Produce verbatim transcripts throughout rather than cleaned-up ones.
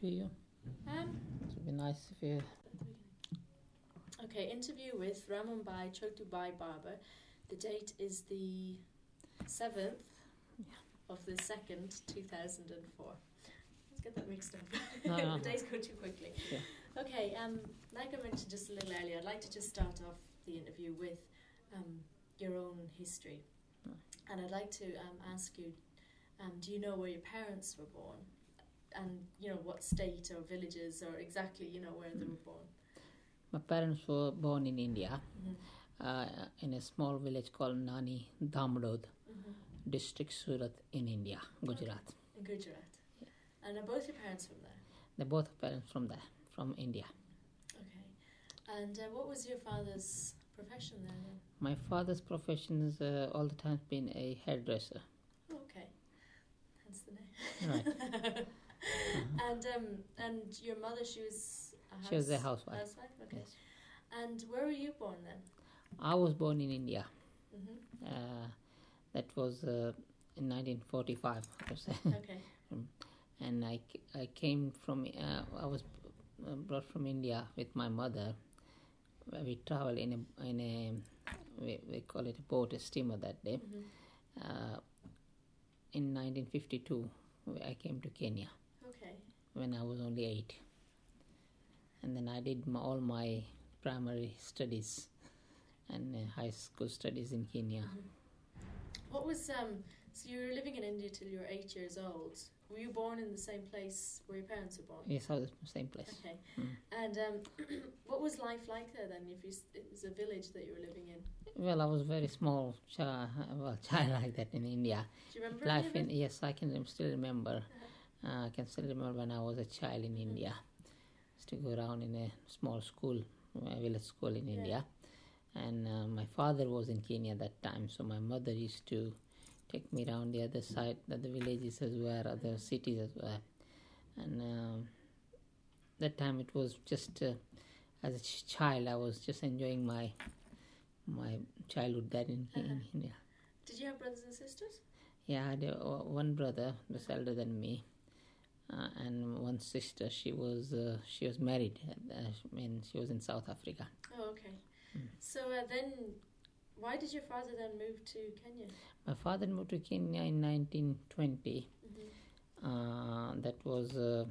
interview you. Um, It would be nice if you. okay, interview with Ramanbai Choktubai Barber. The date is the seventh of the second, two thousand four. Let's get that mixed up. No, no, the days go too quickly. Yeah. Okay, um, like I mentioned just a little earlier, I'd like to just start off the interview with um, your own history. No. And I'd like to um, ask you, um, do you know where your parents were born? And, you know, what state or villages or exactly, you know, where they were born? My parents were born in India, Mm-hmm. uh, in a small village called Nani Dhamdod, Mm-hmm. district Surat in India, Gujarat. Okay. In Gujarat. And are both your parents from there? They're both parents from there, from India. Okay. And uh, what was your father's profession then? then? My father's profession has uh, all the time been a hairdresser. Oh, okay. Hence the name. Right. Uh-huh. And um, and your mother, she was a house, She was a housewife. housewife? Okay. Yes. And where were you born then? I was born in India. Mm-hmm. Uh, that was uh, in nineteen forty-five, I say. Okay. And I, I came from, uh, I was uh, brought from India with my mother. We traveled in a, in a we, we call it a boat, a steamer that day. Mm-hmm. Uh, in nineteen fifty-two, I came to Kenya Okay. when I was only eight. And then I did my, all my primary studies and uh, high school studies in Kenya. Mm-hmm. What was, um, so you were living in India till you were eight years old. Were you born in the same place where your parents were born? Yes, I was in the same place. Okay. Mm. And um, what was life like there then, if you, s- it was a village that you were living in? Well, I was very small child, well, child like that in India. Do you remember Life any of in it? yes, I can rem- still remember. Uh, I can still remember when I was a child in Mm-hmm. India. Used to go around in a small school, a village school in Yeah. India, and uh, my father was in Kenya at that time. So my mother used to take me around the other side, the other villages as well, other cities as well. And um, that time it was just uh, as a ch- child, I was just enjoying my my childhood there in, in Uh-huh. India. Did you have brothers and sisters? Yeah, I had a, uh, one brother, was elder than me, uh, and one sister. She was uh, she was married. Uh, when she was in South Africa. Oh, okay. Mm. So uh, then, why did your father then move to Kenya? My father moved to Kenya in nineteen twenty. Mm-hmm. Uh, that was a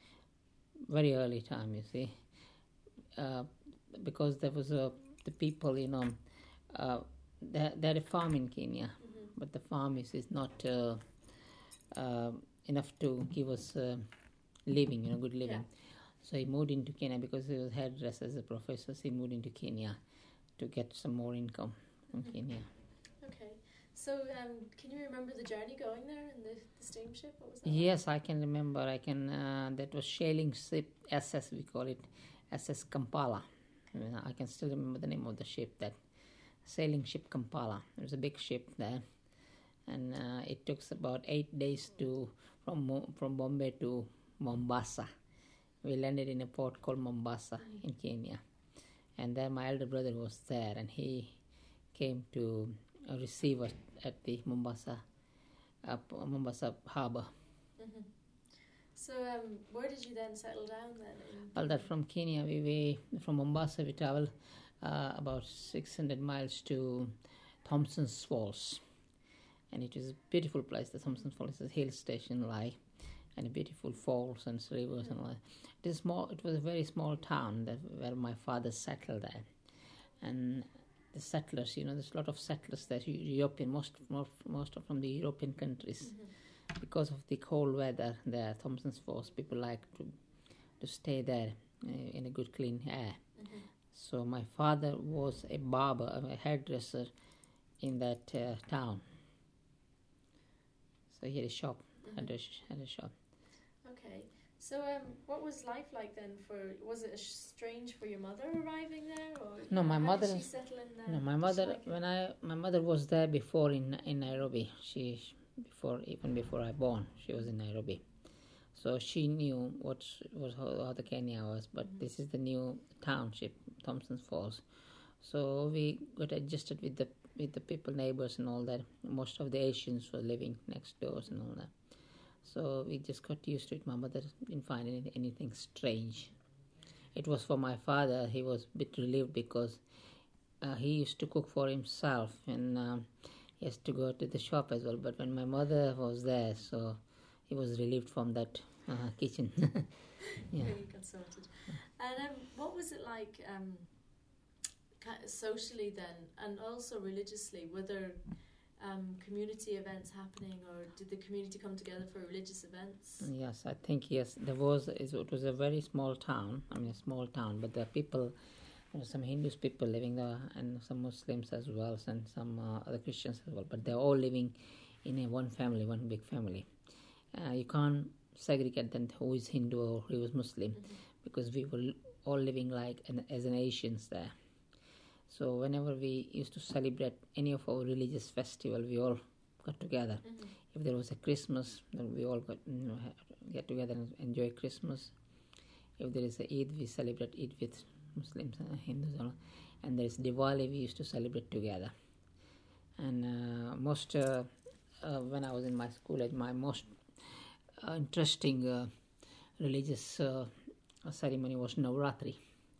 very early time, you see, uh, because there was a the people, you know, uh, they, they had a farm in Kenya, Mm-hmm. but the farm is, is not uh, uh, enough to give us uh, living, you know, good living. Yeah. So he moved into Kenya because he was hairdresser as a professor. So he moved into Kenya to get some more income from Mhm. Kenya. Okay. So um, can you remember the journey going there in the, the steamship? What was that? Yes, I can remember. I can. Uh, that was sailing ship S S. We call it S S Kampala. I, mean, I can still remember the name of the ship. That sailing ship Kampala. It was a big ship there, and uh, it took us about eight days to from Mo- from Bombay to Mombasa. We landed in a port called Mombasa Mhm. in Kenya, and then my elder brother was there, and he came to uh, receive us at the Mombasa, uh, Mombasa harbour. Mm-hmm. So um, where did you then settle down then? In All that from Kenya, we, we from Mombasa we traveled uh, about six hundred miles to Thompson's Falls, and it is a beautiful place. The Thompson's Falls is a hill station, like, and a beautiful falls and rivers and all that. It is small. It was a very small town that where my father settled there, and the settlers, you know, there's a lot of settlers there. Eu- European, most most most are from the European countries. Mm-hmm. Because of the cold weather there, Thompson's Falls, people like to to stay there uh, in a good clean air. Mm-hmm. So my father was a barber, a hairdresser in that uh, town. So he had a shop, had Mm-hmm. a, sh- had a shop. Okay. So um, what was life like then? For was it strange for your mother arriving there, or No, my how mother- did she settle in there? No, my Did she mother, like it? when I, my mother was there before in in Nairobi. She, before even before I born, she was in Nairobi. So she knew what was how, how the Kenya was, but Mhm. this is the new township, Thompson's Falls. So we got adjusted with the with the people, neighbors, and all that. Most of the Asians were living next doors and all that. So we just got used to it. My mother didn't find any, anything strange. It was for my father. He was a bit relieved because uh, he used to cook for himself, and um, he has to go to the shop as well. But when my mother was there, so he was relieved from that uh, kitchen. Yeah. You got sorted. And um, what was it like um, ki- socially then, and also religiously? Were there um, community events happening, or did the community come together for religious events? Yes, I think yes. There was. It was a very small town. I mean, a small town, but the people, there were some Hindus people living there, and some Muslims as well, and some uh, other Christians as well. But they're all living in a one family, one big family. Uh, you can't segregate them who is Hindu or who is Muslim, Mm-hmm. because we were all living like an, as an Asians there. So whenever we used to celebrate any of our religious festival, we all got together. Mm-hmm. If there was a Christmas, then we all got, you know, get together and enjoy Christmas. If there is a Eid, we celebrate Eid with Muslims and Hindus. And there is Diwali, we used to celebrate together. And uh, most, uh, uh, when I was in my school, my most uh, interesting uh, religious uh, ceremony was Navratri.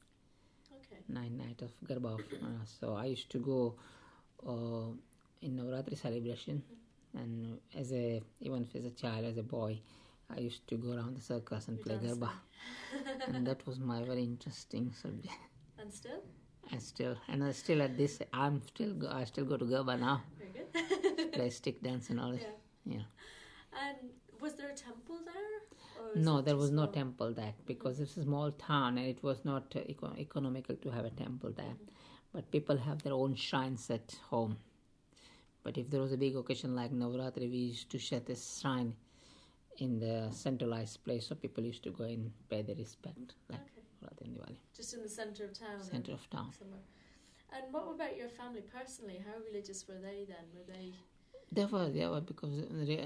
Okay. Nine night of Garba. Uh, so I used to go uh, in Navratri celebration, and as a even as a child, as a boy, I used to go around the circus and You're play dancing. Garba, and that was my very interesting subject. And still? And still, and I still at this, I'm still go, I still go to Garba now, Very good. play stick dance and all that. Yeah. Yeah. And was there a temple there? Or was No, it there just was no small? temple there, because it's a small town and it was not uh, eco- economical to have a temple there. But people have their own shrines at home. But if there was a big occasion like Navratri, we used to set a shrine in the centralized place, so people used to go and pay their respect, like Okay. Navratri and Diwali, Just in the centre of town? then? center of town. Somewhere. And what about your family personally? How religious were they then? Were they? They were, they were, because uh,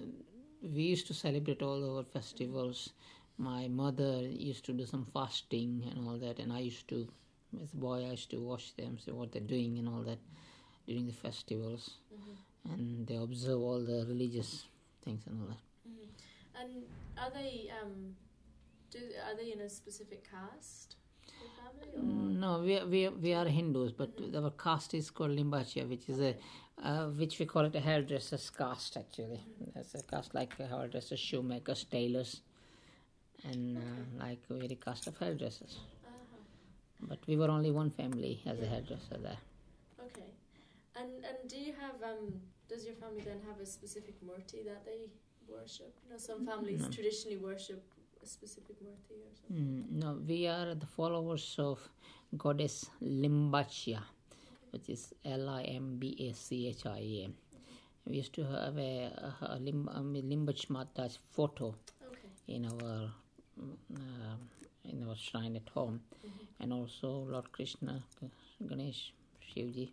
we used to celebrate all our festivals. My mother used to do some fasting and all that, and I used to, as a boy, I used to watch them, see what they're doing and all that during the festivals, Mm-hmm. and they observe all the religious things and all that. Mm-hmm. And are they um, do are they in a specific caste? Your family? Or? No, we are, we are, we are Hindus, but Mhm. our caste is called Limbachia, which is a uh, which we call it a hairdresser's caste actually. That's a caste like hairdressers, shoemakers, tailors, and uh, like very caste of hairdressers. Uh-huh. But we were only one family as a hairdresser there. Okay. And and do you have um? Does your family then have a specific murti that they worship? You know, some families No. traditionally worship a specific murti or something. Mm, no, we are the followers of goddess Limbachia, which is L I M B A C H I A. We used to have a, a, a Lim, um, Limbach Mata's photo Okay. in our mm, uh, in our shrine at home, Mm-hmm. and also Lord Krishna, Ganesh, Shivji.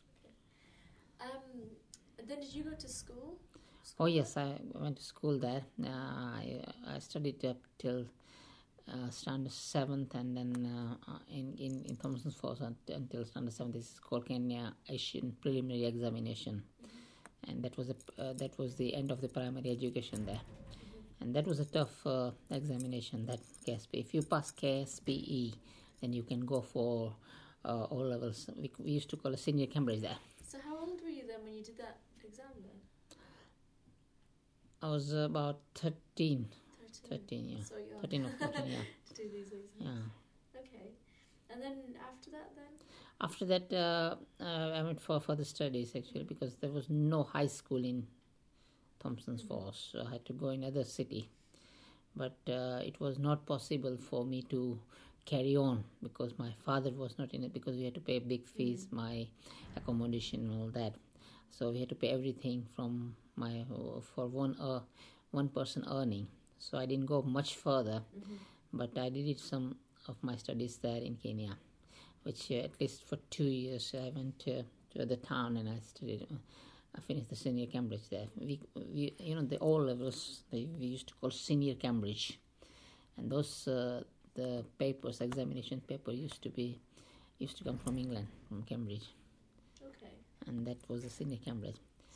Um. Then did you go to school? Oh yes, I went to school there. Uh, I, I studied up till uh, standard seventh, and then uh, in in in Thompson's Falls until standard seventh. This is called Kenya Asian Preliminary Examination, and that was a uh, that was the end of the primary education there, and that was a tough uh, examination. That K S P. If you pass K S P E, then you can go for uh, O levels. We, we used to call it senior Cambridge there. So how old were you then when you did that exam then? I was about thirteen. Thirteen. thirteen, yeah. So young. thirteen or fourteen, yeah. To do these exams. Yeah. Okay. And then after that then? After that, uh, uh, I went for further studies actually, because there was no high school in Thompson's Falls. So I had to go in another city. But uh, it was not possible for me to carry on because my father was not in it, because we had to pay big fees, my accommodation and all that. So we had to pay everything from my for one uh, one person earning. So I didn't go much further, Mm-hmm. but I did some of my studies there in Kenya, which uh, at least for two years I went uh, to the town and I studied. Uh, I finished the senior Cambridge there. We, we you know, the O levels they, we used to call senior Cambridge, and those uh, the papers, examination paper used to be used to come from England, from Cambridge, Okay. and that was the senior Cambridge.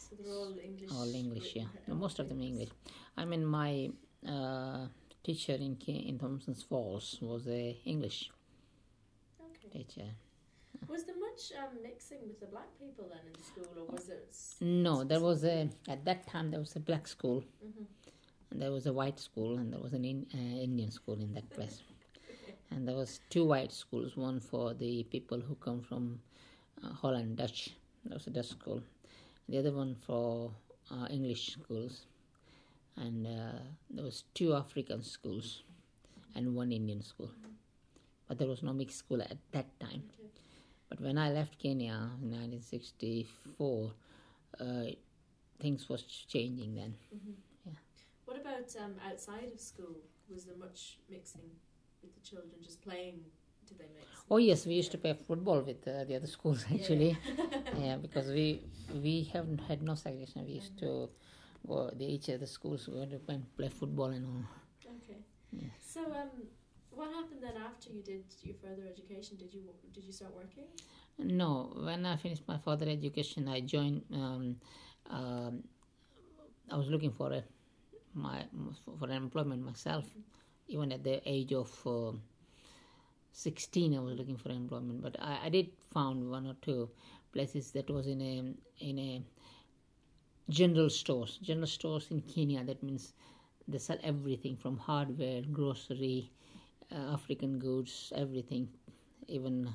So they're all English. All English, yeah. written No, most of them things. English. I mean, my uh, teacher in Ki- in Thompson's Falls was a English Okay. teacher. Was there much um, mixing with the black people then in school, or was it? s- No, there was a at that time there was a black school, Mhm. and there was a white school, and there was an in, uh, Indian school in that place. And there was two white schools, one for the people who come from uh, Holland, Dutch. That was a Dutch school. The other one for uh, English schools. And uh, there was two African schools and one Indian school. But there was no mixed school at that time. Okay. But when I left Kenya in nineteen sixty-four, uh, things was changing then. Mhm. Yeah. What about um, outside of school? Was there much mixing with the children, just playing? Did they mix? Oh yes, we used to play football with uh, the other schools actually. Yeah, because we we haven't had no segregation. We used to go the each of the schools go to play, play football and all. Okay. Yeah. So, um, what happened then after you did your further education? Did you did you start working? No, when I finished my further education, I joined. Um, um, I was looking for a my for an employment myself. Even at the age of uh, sixteen, I was looking for employment. But I, I did found one or two places that was in a in a general stores. General stores in Kenya. That means they sell everything from hardware, grocery, uh, African goods, everything, even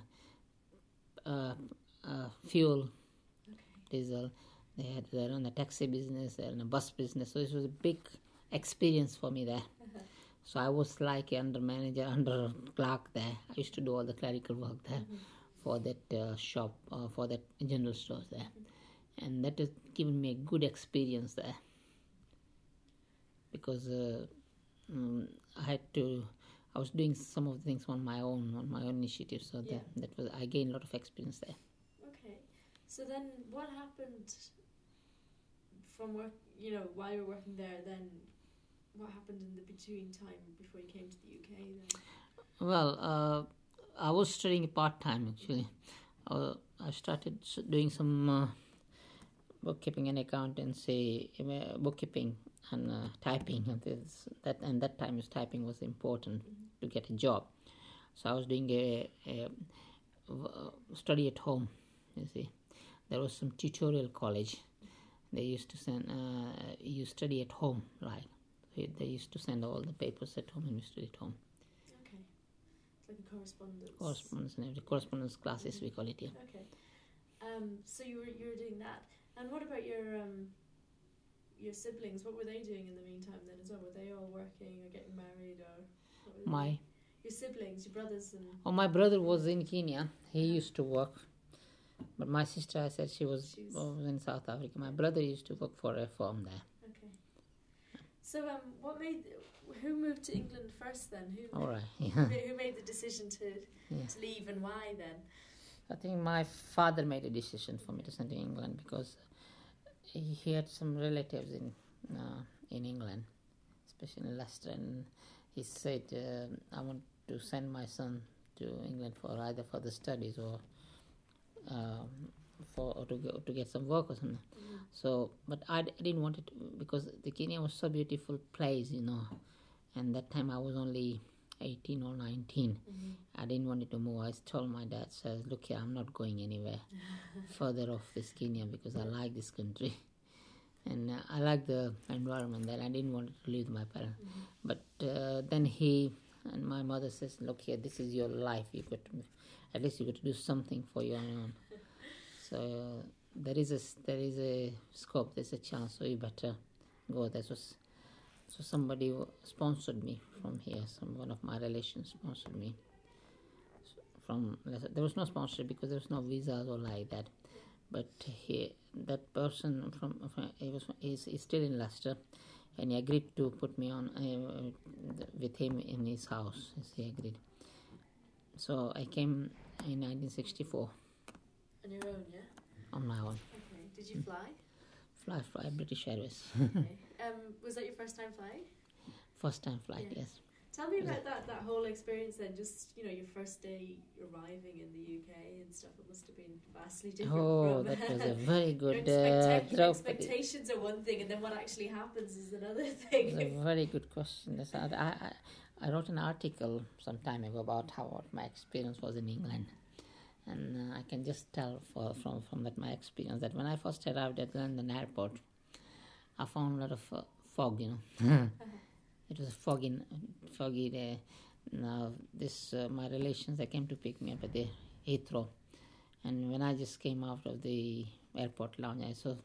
uh, uh, fuel, diesel. They had their own a taxi business, they had a bus business. So it was a big experience for me there. So I was like under manager, under clerk there. I used to do all the clerical work there for that uh, shop, uh, for that general stores there, and that has given me a good experience there because uh, um, I had to. I was doing some of the things on my own, on my own initiative. So Yeah. that that was I gained a lot of experience there. Okay. So then, what happened from work? You know, while you were working there, then what happened in the between time before you came to the U K? Then. Well, uh, I was studying part time actually. Uh, I started s- doing some uh, bookkeeping and accountancy, uh, bookkeeping and uh, typing. And this, that and that time, is typing was important to get a job. So I was doing a, a, uh, study at home. You see, there was some tutorial college. They used to send uh, you study at home, right? They they used to send all the papers at home and you study at home. Okay. It's like a correspondence. Correspondence and everything. Correspondence classes, we call it here. Okay. Um, so you were you were doing that, and what about your um, your siblings? What were they doing in the meantime then as well? Were they all working or getting married or? What were they My doing? Your siblings, your brothers, and oh, my brother was in Kenya. He used to work, but my sister, I said she was, She's- was in South Africa. My brother used to work for a firm there. okay. So um, what made who moved to England first then? Who All right. who Yeah. ma- who made the decision to Yeah. to leave and why then? I think my father made a decision for me to send to England because he he had some relatives in uh, in England, especially in Leicester, and he said, uh, "I want to send my son to England for either for the studies or um, for or to go, to get some work or something." So, but I, d- I didn't want it because the Kenya was so beautiful place, you know, and that time I was only eighteen or nineteen. I didn't want it to move. I told my dad, says, "Look here, I'm not going anywhere further off this Kenya because I like this country and uh, I like the environment there. I didn't want to leave my parents." But uh, then he and my mother says, "Look here, this is your life. You got to, at least you got to do something for your own." So there is a s- there is a scope. There's a chance. So you better go there. So, s- so somebody w- sponsored me from here. Some one of my relations sponsored me. S- From Leicester. There was no sponsorship because there was no visas or like that. But he, that person from, from he was he's, he's still in Leicester, and he agreed to put me on uh, with him in his house. Yes, he agreed. So I came in nineteen sixty-four On your own, yeah. on my own. Okay. Did you fly? Fly, fly, British Airways. Okay. Um, was that your first time flying? First time flight, Yeah. yes. Tell me about that, that whole experience then, just, you know, your first day arriving in the U K and stuff. It must have been vastly different Oh, from... that was a very good your expecta- uh, your expectations are one thing, and then what actually happens is another thing. It's a very good question. That's- I, I, I wrote an article some time ago about how what my experience was in England. And uh, I can just tell for, from, from that my experience that when I first arrived at London airport, I found a lot of uh, fog, you know. uh-huh. It was a foggy, foggy day. Now, this, uh, my relations, they came to pick me up at the Heathrow. And when I just came out of the airport lounge, I saw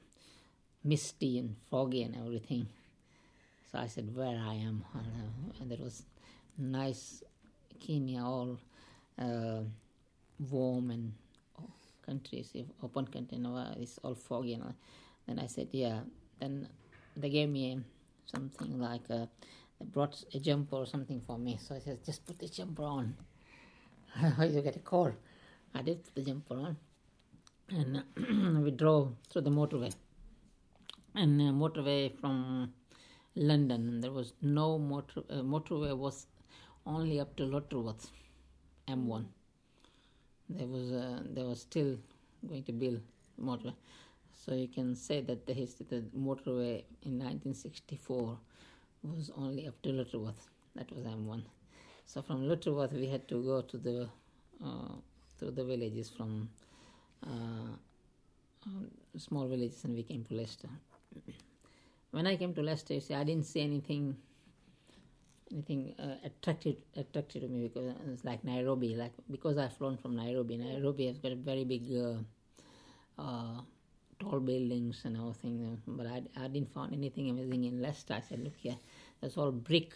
misty and foggy and everything. So I said, where I am. And there was nice Kenya, all uh, warm and countries, open country, you know, it's all foggy. You know. Then I said, yeah. Then they gave me something like, a, they brought a jumper or something for me. So I said, just put the jumper on. You get a call. I did put the jumper on. And we drove through the motorway. And uh, motorway from London, there was no motor, uh, motorway was only up to Lutterworth, M one. There was uh, there was still going to build motorway, so you can say that the history, the motorway in nineteen sixty-four was only up to Lutterworth. That was M one. So from Lutterworth we had to go to the uh, to the villages from uh, um, small villages, and we came to Leicester. When I came to Leicester, you see, I didn't see anything anything uh, attractive attractive to me, because it's like Nairobi, like because I've flown from Nairobi. Nairobi has got a very big uh, uh, tall buildings and everything, but I, I didn't find anything amazing in Leicester. I said, look here, there's all brick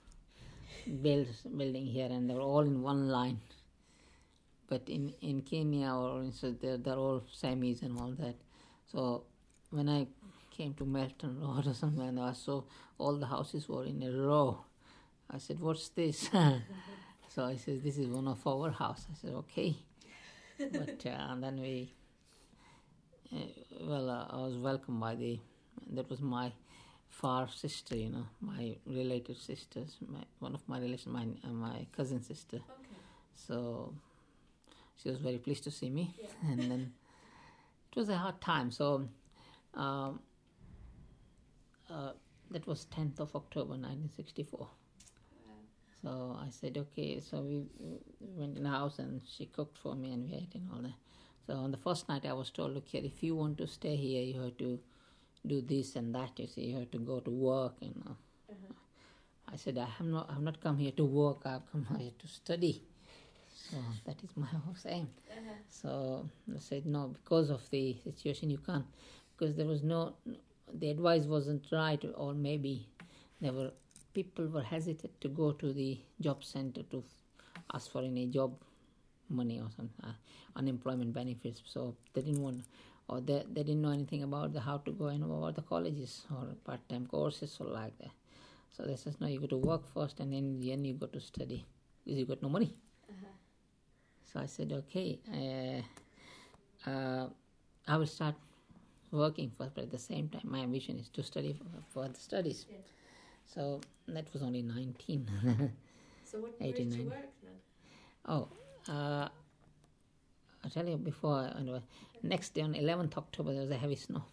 build, building here, and they're all in one line. But in, in Kenya or in, so they're, they're all Samis and all that. So when I came to Melton Road or somewhere, and I saw all the houses were in a row. I said, what's this? So I said, this is one of our house. I said, okay. But uh, and then we, uh, well, uh, I was welcomed by the, that was my far sister, you know, my related sisters, my, one of my relations, my, uh, my cousin sister. Okay. So she was very pleased to see me. Yeah. And then it was a hard time. So um, uh, that was tenth of October nineteen sixty-four. So I said, okay. So we, we went in the house, and she cooked for me, and we ate and all that. So on the first night I was told, look here, if you want to stay here, you have to do this and that. You see, you have to go to work. And uh, uh-huh. I said, I have not, I have not come here to work. I have come here to study. So that is my whole aim. Uh-huh. So I said, no, because of the situation you can't, because there was no, the advice wasn't right, or maybe there were, people were hesitant to go to the job center to ask for any job money or some uh, unemployment benefits. So they didn't want, or they, they didn't know anything about the, how to go and about the colleges or part-time courses or like that. So they said, no, you go to work first, and then in the end you go to study, because you got no money. Uh-huh. So I said, okay, uh, uh, I will start working first, but at the same time my ambition is to study for, for the studies. Yeah. So that was only nineteen. So what where did you work then? Oh, uh, I'll tell you before, anyway, next day on eleventh October there was a heavy snow.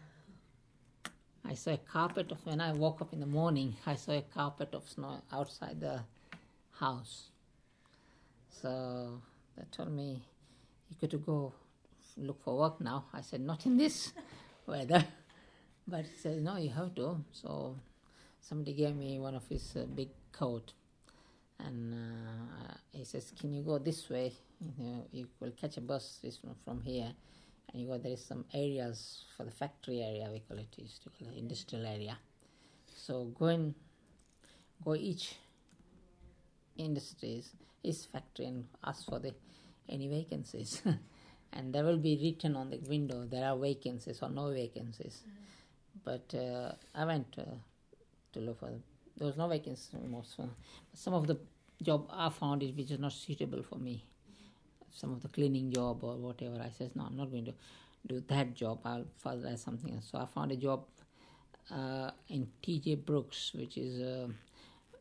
I saw a carpet of, when I woke up in the morning, I saw a carpet of snow outside the house. So they told me, you got to go look for work now. I said, not in this weather. But he said, no, you have to. So somebody gave me one of his uh, big coat, and uh, he says, can you go this way? You know, you will catch a bus from, from here, and you go, there is some areas for the factory area, we call it, used to call it industrial area. So go and go each industries, each factory, and ask for the any vacancies. And there will be written on the window, there are vacancies or no vacancies. Mm-hmm. But uh, I went uh, to look for them. There was no vacancies most. So some of the job I found it which is not suitable for me. Mm-hmm. Some of the cleaning job or whatever. I said, no, I'm not going to do that job. I'll further something else. So I found a job uh, in T J Brooks, which is uh,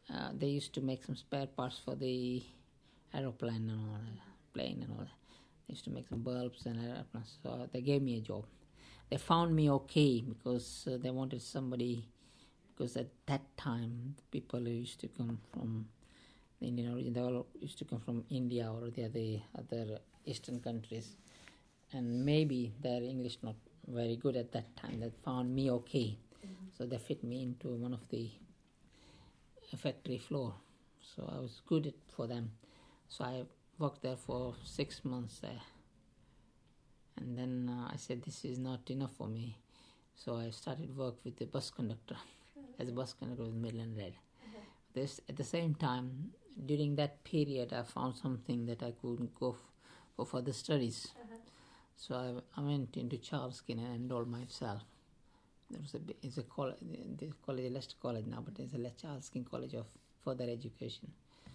uh, they used to make some spare parts for the aeroplane and all that, plane and all that. They used to make some bulbs and airplanes. So they gave me a job. They found me okay because uh, they wanted somebody, because at that time people who used to come from the Indian origin, they all used to come from India or the other, other Eastern countries, and maybe their English not very good at that time. They found me okay, mm-hmm. So they fit me into one of the factory floor. So I was good at, for them. So I worked there for six months there. And then uh, I said, this is not enough for me. So I started work with the bus conductor, mm-hmm. as a bus conductor with Midland Red. Mm-hmm. This, at the same time, during that period, I found something that I couldn't go f- for further studies. Uh-huh. So I, I went into Charles Skinner and enrolled myself. There was a, it's a college, the college, Leicester College now, but it's a Charles Skinner College of Further Education.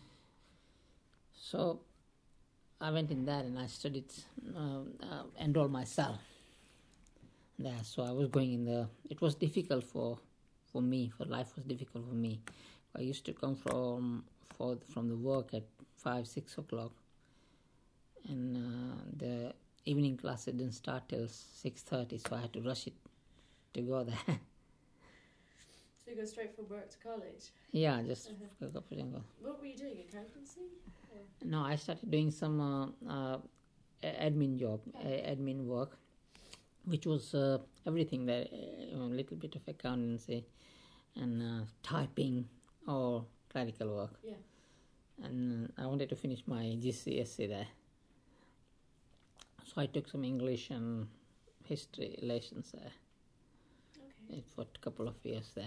So I went in there and I studied, uh, uh, enrolled myself there. So I was going in the, it was difficult for, for me, for life was difficult for me. I used to come from, for, from the work at five, six o'clock, and uh, the evening class didn't start till six thirty, so I had to rush it to go there. So you go straight from work to college? Yeah, just uh-huh. go up and go. What were you doing, accountancy? Or? No, I started doing some uh, uh, admin job, oh. admin work, which was uh, everything there, a little bit of accountancy and uh, typing or clerical work. Yeah. And I wanted to finish my G C S E there. So I took some English and history lessons there. Okay. For a couple of years there.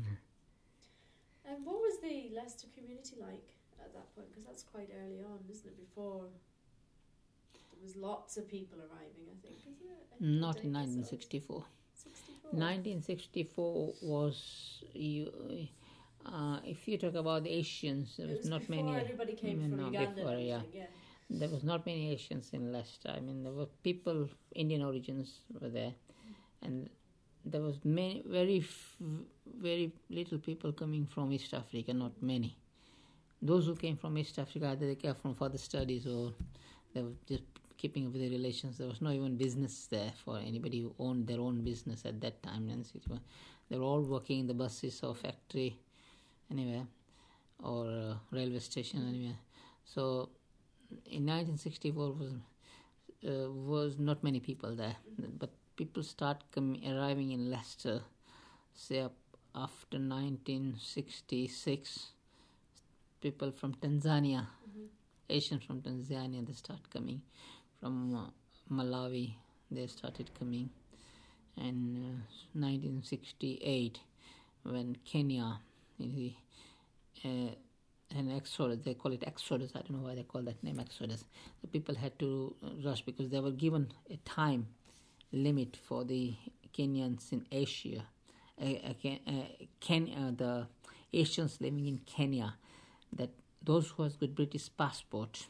And what was the Leicester community like at that point? Because that's quite early on, isn't it? Before there was lots of people arriving, I think, isn't it? I Not in nineteen sixty-four. sixty-four? nineteen sixty-four was, you, uh, if you talk about the Asians, there was, was not before many. Everybody came from no, Uganda. Before, yeah. yeah. There was not many Asians in Leicester. I mean, there were people, Indian origins were there, and there was many, very, f- very little people coming from East Africa. Not many. Those who came from East Africa, either they came from further studies or they were just keeping up with the relations. There was no even business there for anybody who owned their own business at that time. They were all working in the buses or factory, anywhere, or uh, railway station, anywhere. So in nineteen sixty-four was uh, was not many people there, but people start coming arriving in Leicester, say up after nineteen sixty-six. People from Tanzania, mm-hmm. Asians from Tanzania, they start coming. From uh, Malawi, they started coming. And uh, nineteen sixty-eight, when Kenya, you see, uh, an exodus, they call it exodus, I don't know why they call that name exodus. The people had to rush because they were given a time limit for the Kenyans in Asia, uh, uh, uh, Kenya, the Asians living in Kenya, that those who has good British passport,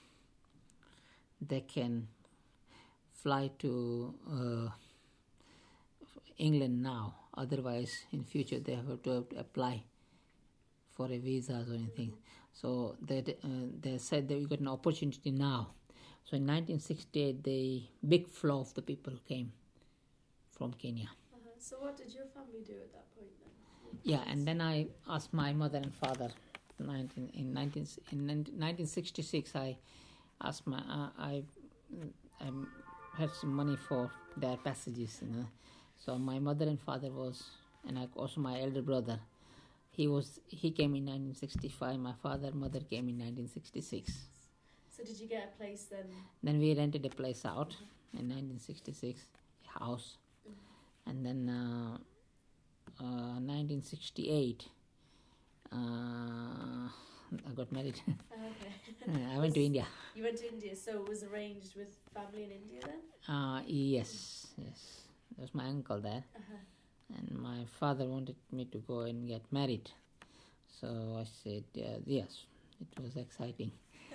they can fly to uh, England now. Otherwise, in future, they have to, have to apply for a visa or anything. So that uh, they said that we got an opportunity now. So in nineteen sixty-eight, the big flow of the people came from Kenya. Uh-huh. So what did your family do at that point then? Yeah, and then I asked my mother and father. nineteen in nineteen in nineteen sixty-six, I asked my uh, I I had some money for their passages, you know. So my mother and father was, and I, also my elder brother. He was he came in nineteen sixty-five. My father and mother came in nineteen sixty-six. So did you get a place then? Then we rented a place out mm-hmm. in nineteen sixty-six, a house, mm-hmm. and then uh, uh, nineteen sixty-eight. Uh, I got married. Okay. I went to India. You went to India, so it was arranged with family in India then? Uh, yes, yes. There was my uncle there. Uh-huh. And my father wanted me to go and get married. So I said, uh, yes, it was exciting.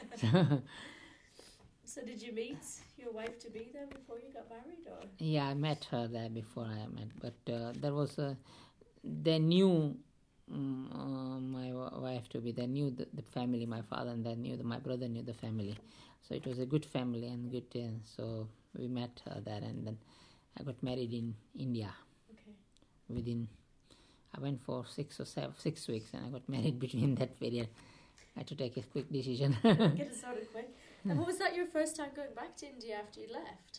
So did you meet your wife to be there before you got married? Or? Yeah, I met her there before I met. But uh, there was a, they knew mm, uh, my wa- wife to be. They knew the, the family, my father, and they knew the, my brother knew the family. So it was a good family and good. Uh, so we met uh, there, and then I got married in India. Okay. Within, I went for six or seven, six weeks, and I got married between that period. I had to take a quick decision. Get it sorted quick. And what was that your first time going back to India after you left?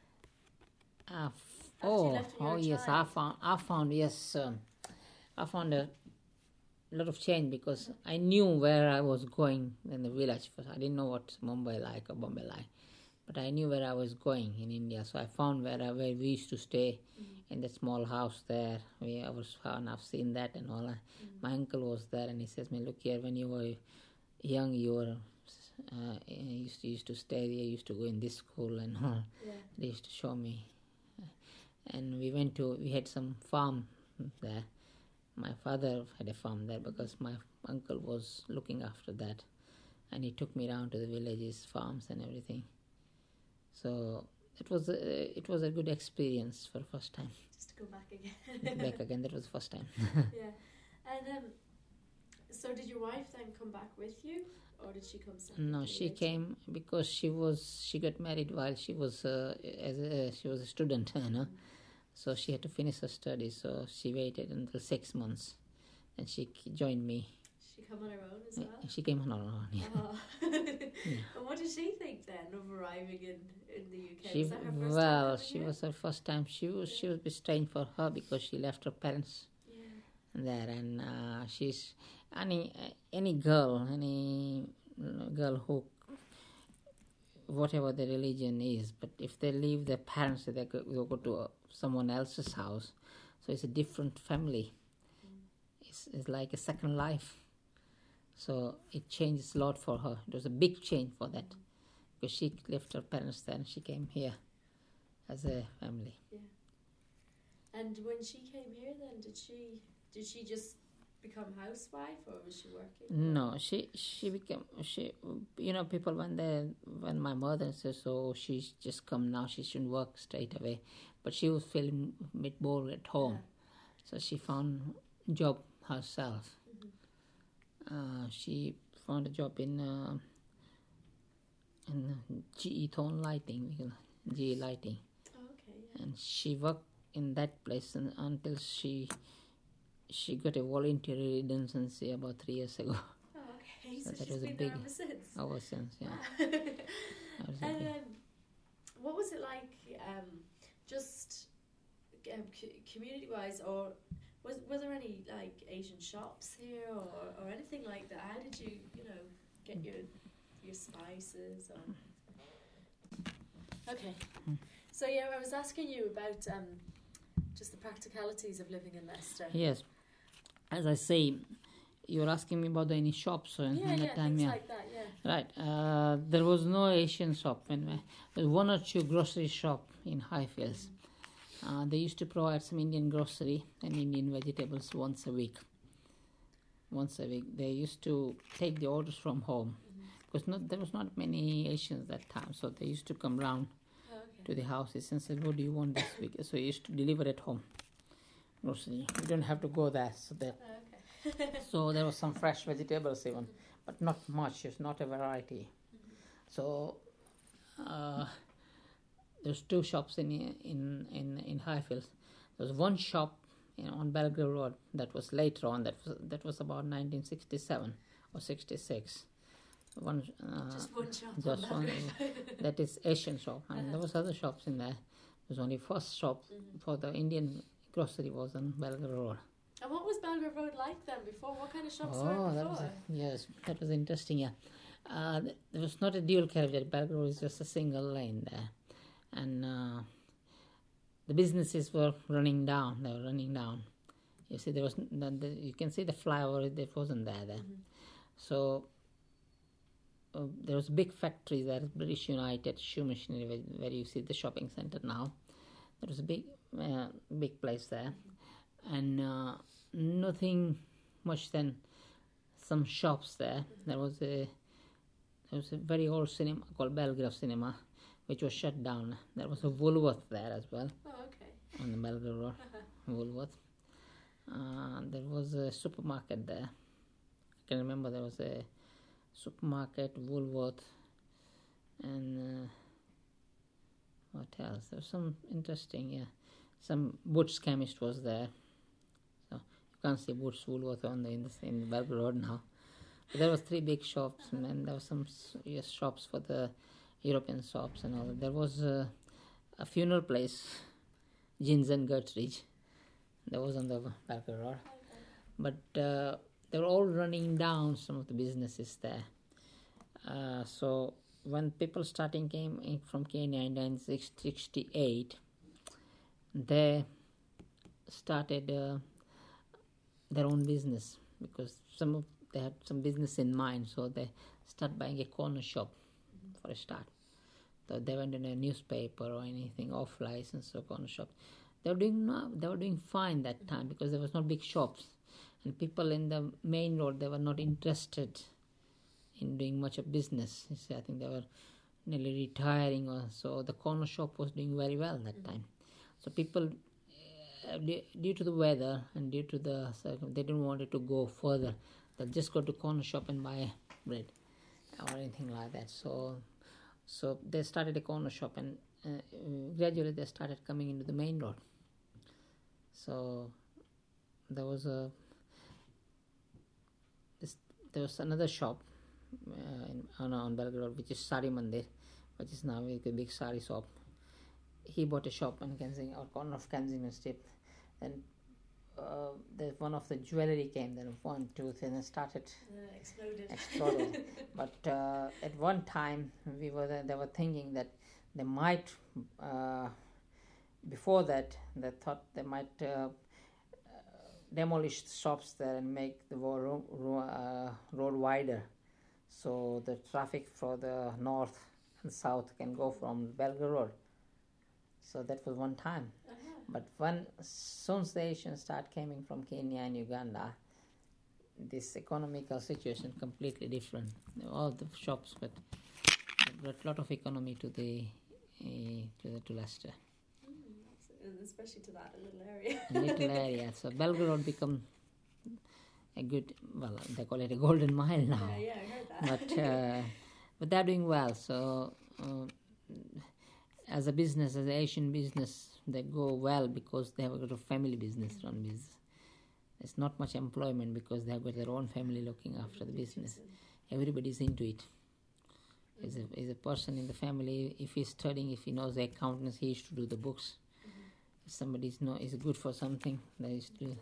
Uh, f- After you oh, left when you oh were a yes, I child? found, I found yes, um, I found a lot of change because I knew where I was going in the village. First, I didn't know what Mumbai like or Bombay like, but I knew where I was going in India. So I found where, I, where we used to stay Mm-hmm. in the small house there. We I was found, I've seen that and all. Mm-hmm. My uncle was there, and he says, "Me, look here, when you were young, you were." Uh, you used to, used to stay there, used to go in this school and all. Yeah. They used to show me. And we went to, we had some farm there. My father had a farm there because my uncle was looking after that. And he took me around to the villages, farms and everything. So it was a, it was a good experience for the first time. Just to go back again. Back again, that was the first time. Yeah. And um, so did your wife then come back with you? Or did she come separately? No, she later? came because she was, she got married while she was, uh, as a, she was a student, you know. So she had to finish her studies, so she waited until six months. And she k- joined me. She come on her own as well? She came on her own, yeah. Oh. And what did she think then of arriving in, in the U K? She, was that her first well, time coming she here? was her first time. She was, she was a bit strange for her because she left her parents Yeah. there, and uh, she's any any girl, any girl who, whatever the religion is, but if they leave their parents, they go, they go to uh, someone else's house, so it's a different family. It's, it's like a second life. So it changes a lot for her. It was a big change for that because she left her parents there and she came here as a family. And when she came here then, did she did she just become housewife or was she working? No, she she became she. You know, people when they when my mother says, "Oh, she's just come now. She shouldn't work straight away," but she was feeling a bit bored at home, so she found job herself. Uh, she found a job in uh, in G E Thorn Lighting, you know, G E Lighting, Oh, okay, yeah. and she worked in that place and, until she she got a voluntary redundancy about three years ago. Oh, okay. So So, that she's was a been big- there ever since. Ever since, yeah. That was a And big- um, what was it like, um, just um, c- community-wise, or was were there any like Asian shops here, or, or anything like that? How did you, you know, get your your spices? Or... Okay, Hmm. so yeah, I was asking you about um, just the practicalities of living in Leicester. Yes, as I say, you're asking me about the any shops or anything Yeah, at yeah, that time, things yeah. like that. Yeah. Right. Uh, there was no Asian shop when we, there was one or two grocery shop in Highfields. Uh, they used to provide some Indian grocery and Indian vegetables once a week. Once a week, they used to take the orders from home because not, there was not many Asians that time, so they used to come round Oh, okay. to the houses and said, "What do you want this week?" So they used to deliver at home. Grocery. You don't have to go there. So that Oh, okay. so there was some fresh vegetables even, but not much. It's not a variety. So uh, there's two shops in in in in Highfields. There was one shop, you know, on Belgrave Road that was later on. That was that was about nineteen sixty-seven or sixty-six. One uh, Just one shop. just on one. that. That is Asian shop. I mean, there was other shops in there. There was only first shop for the Indian grocery was on Belgrave Road. And what was Belgrave Road like then before? What kind of shops were Oh, it that was before? a, yes, that was interesting. Yeah, uh, th- there was not a dual carriage at Belgrave Road. It was just a single lane there, and uh, the businesses were running down. They were running down. You see, there was n- the, the, you can see the flyover. That wasn't there there. So uh, there was a big factory there, British United Shoe Machinery, where, where you see the shopping centre now. There was a big, uh, big place there, and uh, nothing much than some shops there. There was a there was a very old cinema called Belgrave Cinema, which was shut down. There was a Woolworth there as well Oh, okay. on the Belgrave Road, Woolworth. Uh, there was a supermarket there. I can remember there was a supermarket, Woolworth, and uh, what else? There was some interesting, yeah. Some Boots chemist was there. So you can't see Boots, Woolworth on the in the in Belgrade Road now. But there was three big shops, uh-huh. and there was some yes, shops for the European shops and all that. There was uh, a funeral place, Gins and Gertridge. That was on the Belgrade Road. But uh, they were all running down some of the businesses there. Uh, so when people starting came in from Kenya in nineteen sixty-eight, they started uh, their own business because some of, they had some business in mind. So they start buying a corner shop mm-hmm. for a start. So they went in a newspaper or anything off license or corner shop. They were doing no, they were doing fine that time because there was no big shops, and people in the main road, they were not interested in doing much of business. You see, I think they were nearly retiring, or so the corner shop was doing very well that mm-hmm. time. So people, uh, due to the weather and due to the they didn't want it to go further. They'll just go to corner shop and buy bread or anything like that. So, so they started a corner shop, and uh, gradually they started coming into the main road. So there was a this, there was another shop uh, in, on, on Belgrade Road, which is Sari Mandir, which is now a big sari shop. He bought a shop on Kensington, or corner of Kensington Street. Then uh, the one of the jewellery came. Then one, two, three, and started uh, exploded. Exploded. But uh, at one time, we were they were thinking that they might. Uh, before that, they thought they might uh, demolish the shops there and make the road, uh, road wider, so the traffic for the north and south can go from Belgrade Road. So that was one time. Uh-huh. But when soon the Asians start coming from Kenya and Uganda, this economical situation completely different. All the shops, but brought a lot of economy to the uh, to the to Leicester. Mm, especially to that little area. little area. So Belgrade Road become a good. Well, they call it a golden mile now. Yeah, yeah, I heard that. But uh, but they're doing well. So. Uh, As a business, as an Asian business, they go well because they have a lot of family business run business. There's not much employment because they have got their own family looking after the business. Everybody's into it. Mm-hmm. As a, as a person in the family, if he's studying, if he knows the accountants, he used to do the books. Mm-hmm. If somebody know, is good for something, they used to do.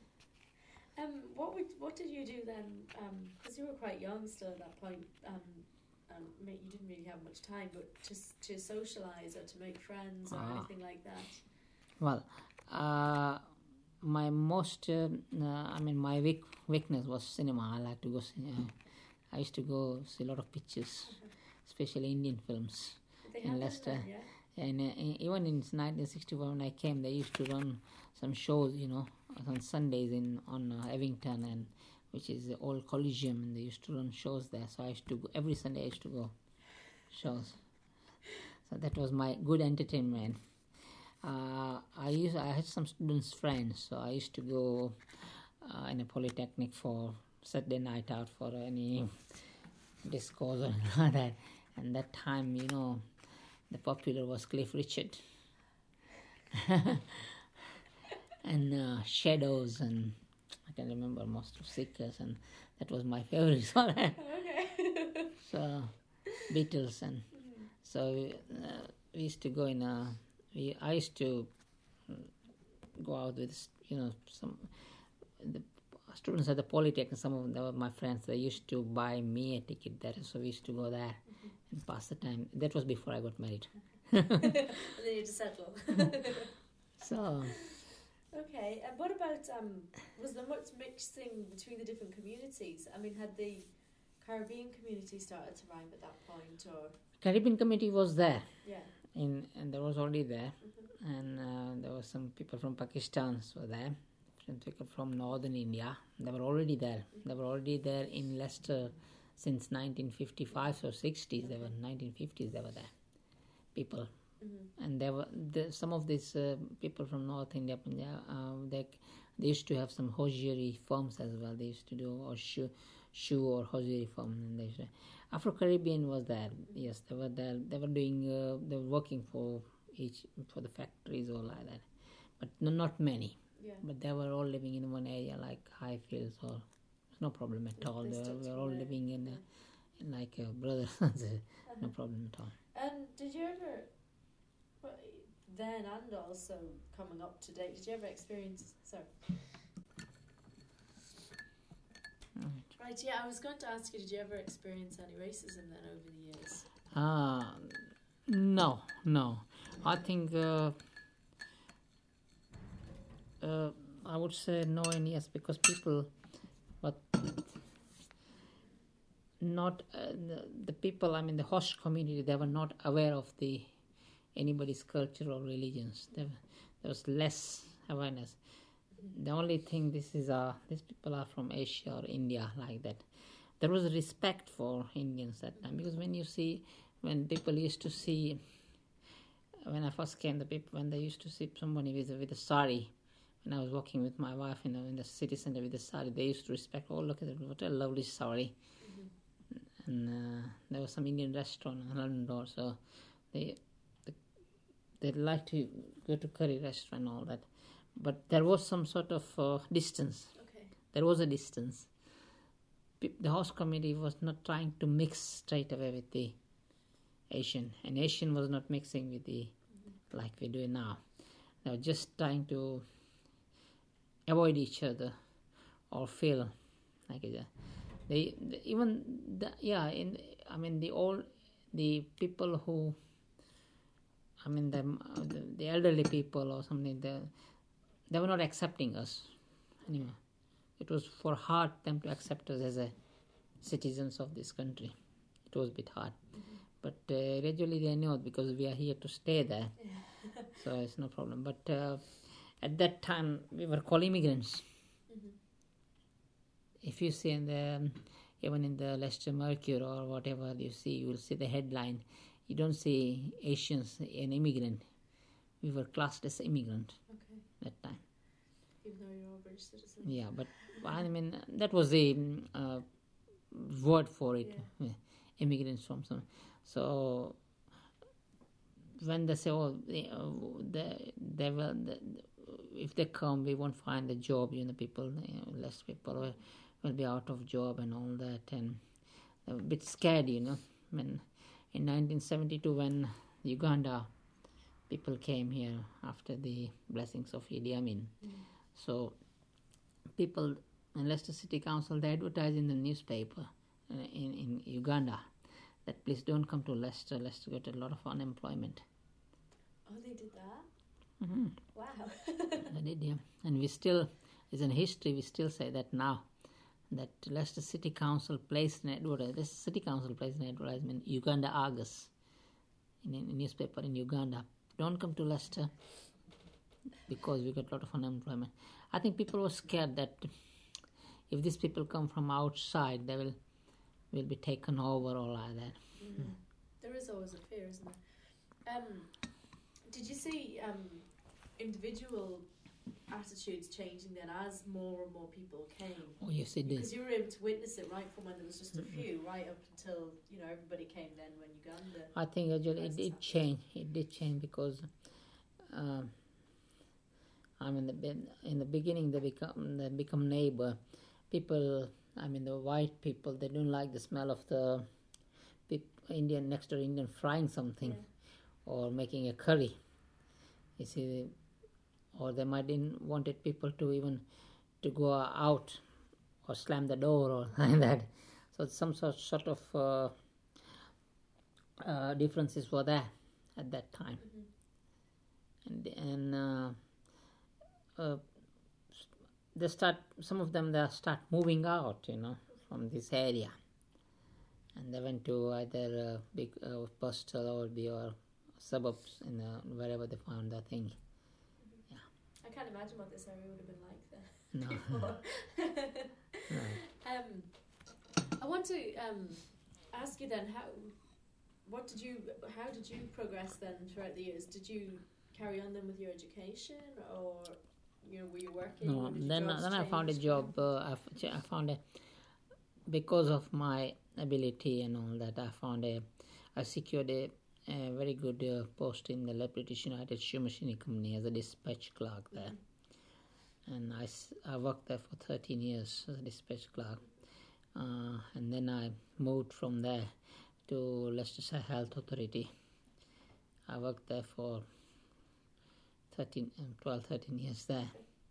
Um, what would what did you do then? Because um, you were quite young still at that point. Um, Um, you didn't really have much time, but to to socialise or to make friends or ah. anything like that? Well, uh, my most, uh, uh, I mean, my weak, weakness was cinema. I like to go cinema. I used to go see a lot of pictures, uh-huh. especially Indian films they in Leicester. That, yeah? And uh, even in nineteen sixty-four when I came, they used to run some shows, you know, on Sundays in on uh, Evington, and which is the old Collegium, and they used to run shows there. So I used to go, every Sunday I used to go shows. So that was my good entertainment. Uh, I used I had some students friends, so I used to go uh, in a polytechnic for Saturday night out for any discourse or like that. And that time, you know, the popular was Cliff Richard and uh, Shadows, and I can remember most of Seekers, and that was my favorite song. Okay. So, Beatles, and mm-hmm. so uh, we used to go in a. We I used to go out with, you know, some the students at the Polytechnic. Some of them, they were my friends. They used to buy me a ticket there, so we used to go there mm-hmm. and pass the time. That was before I got married. And then you had to settle. So. Okay, and what about, um, was there much mixing between the different communities? I mean, had the Caribbean community started to arrive at that point, or? Caribbean community was there. Yeah. In and there was already there, mm-hmm. and uh, there were some people from Pakistan were there, some people from northern India. They were already there. Mm-hmm. They were already there in Leicester since nineteen fifty-five or sixties. Mm-hmm. They were nineteen fifties. They were there, people. Mm-hmm. And there were the, some of these uh, people from North India, Punjab, uh, they they used to have some hosiery firms as well. They used to do or shoe, shoe or hosiery firm. And they used to, Afro-Caribbean was there. Yes, they were there. They were doing. Uh, they were working for each for the factories or like that, but no, not many. Yeah. But they were all living in one area like Highfields or no problem at all. They, They were, stuck we were all together. living in, Yeah. uh, in like uh, brothers. No problem at all. And did you ever, well, then and also coming up to date, did you ever experience, sorry. Right. Right, yeah, I was going to ask you, did you ever experience any racism then over the years? Uh, no, no. I think uh, uh, I would say no and yes, because people, but not uh, the, the people. I mean, the host community. They were not aware of the anybody's culture or religions. There, there was less awareness. The only thing this is uh these people are from Asia or India like that. There was a respect for Indians that time, because when you see when people used to see when I first came, the people when they used to see somebody with a, with a sari, when I was walking with my wife in the, in the city center with a sari, they used to respect. Oh, look at it! What a lovely sari. Mm-hmm. And uh, there was some Indian restaurant in London door, so they they they like to go to curry restaurant and all that. But there was some sort of uh, distance. Okay. There was a distance. Pe- The host committee was not trying to mix straight away with the Asian, and Asian was not mixing with the mm-hmm. like we do now. They were just trying to avoid each other or feel like it. They, they even the, yeah. In I mean the old the people who I mean the the, the elderly people or something. The They were not accepting us anymore. It was for hard them to accept us as a citizens of this country. It was a bit hard. Mm-hmm. But uh, gradually they know because we are here to stay there. Yeah. So it's no problem. But uh, at that time we were called immigrants. Mm-hmm. If you see in the, even in the Leicester Mercury or whatever you see, you will see the headline. You don't see Asians, an immigrant. We were classed as immigrant. Okay. That time. Even though you're all British citizens. Yeah, but I mean that was the uh, word for it. Yeah. Immigrants from some. So when they say, "Oh, they, uh, they, they will," they, if they come, we won't find a job. You know, people, you know, less people will, will be out of job and all that, and they're a bit scared. You know, when in nineteen seventy-two, when Uganda people came here after the blessings of Idi Amin. Mm. So people in Leicester City Council, they advertised in the newspaper uh, in, in Uganda that please don't come to Leicester. Leicester got a lot of unemployment. Oh, they did that? Mm-hmm. Wow. They did, yeah. And we still, as in history, we still say that now, that Leicester City Council placed an advertisement, Leicester City Council placed an advertisement, Uganda Argus, in a newspaper in Uganda. Don't come to Leicester because we got a lot of unemployment. I think people were scared that if these people come from outside, they will will be taken over or like that. Mm. Mm. There is always a fear, isn't there? Um, did you see um, individual attitudes changing then as more and more people came? Oh yes, it did. Because you were able to witness it right from when there was just a few, mm-hmm. right up until you know everybody came then when Uganda. I think actually it did change. It did change because, um, I mean, the, in the beginning they become they become neighbor. People, I mean, the white people, they don't like the smell of the Indian next door Indian frying something, yeah. or making a curry. You see. Or they might didn't wanted people to even to go out or slam the door or like that. So some sort sort of uh, uh, differences were there at that time, mm-hmm. and and uh, uh, they start some of them they start moving out, you know, from this area, and they went to either uh, big uh, Bristol or be or suburbs in uh, wherever they found that thing. I can't imagine what this area would have been like No. then. no. Um, I want to um, ask you then, how, what did you, how did you progress then throughout the years? Did you carry on then with your education, or you know, were you working? No, Or did your then jobs then I found a change? job. Uh, I, f- ch- I found a because of my ability and all that. I found a I secured a, a very good uh, post in the British United Shoe Machining Company as a dispatch clerk there, Mm-hmm. and I, s- I worked there for thirteen years as a dispatch clerk, uh, and then I moved from there to Leicestershire Health Authority. I worked there for thirteen, um, twelve, thirteen years there.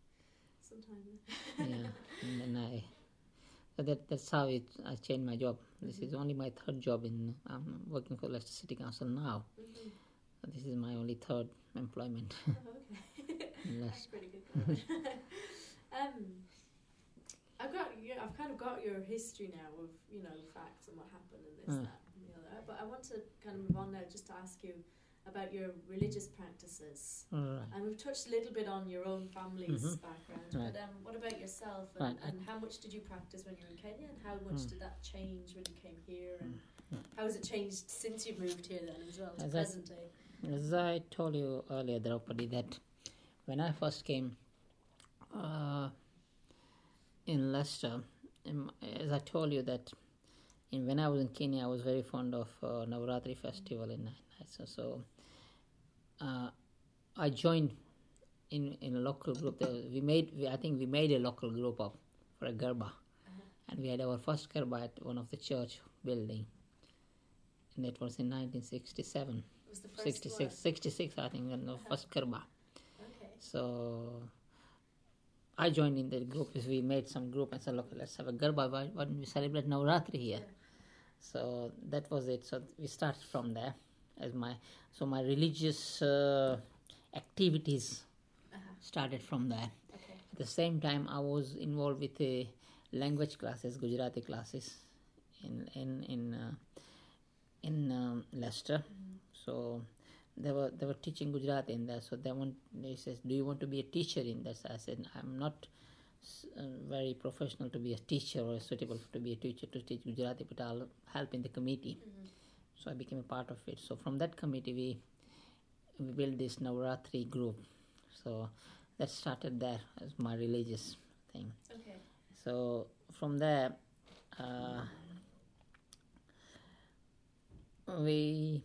Sometime. Yeah, and then I so that that's how it I changed my job. This Mm-hmm. is only my third job in I'm working for Leicester City Council now. Mm-hmm. So this is my only third employment. Oh, okay. in That's Leicester. pretty good. um, I've got you. I've kind of got your history now of you know facts and what happened and this, Mm. that, and the other. But I want to kind of move on now, just to ask you about your religious practices. Right. And we've touched a little bit on your own family's Mhm. background, Right. but um, what about yourself? And, Right. and how much did you practice when you were in Kenya, and how much Mm. did that change when you came here? And Mm. how has it changed since you've moved here then as well to As I- present day? As I told you earlier, Draupadi, that when I first came uh, in Leicester, um, as I told you that in, when I was in Kenya, I was very fond of uh, Navaratri festival in Leicester. So uh, I joined in in a local group. There, we made, we, I think we made a local group up for a Garba, Uh-huh. and we had our first Garba at one of the church building, and it was in nineteen sixty-seven. It was the first sixty-six, sixty-six, I think, when the Uh-huh. first Garba. one. Okay. So I joined in the group. We made some group and said, "Look, let's have a Garba. Why, why don't we celebrate Navaratri here?" Yeah. So that was it. So we started from there as my so my religious uh, activities Uh-huh. started from there. Okay. At the same time, I was involved with the language classes, Gujarati classes, in in in uh, in um, Leicester. Mhm. So they were they were teaching Gujarati in there. So they want they says, "Do you want to be a teacher in this?" I said, "I'm not s- uh, very professional to be a teacher or suitable to be a teacher to teach Gujarati, but I'll help in the committee." Mhm. So I became a part of it. So from that committee, we we built this Navaratri group. So that started there as my religious thing. Okay. So from there, uh, we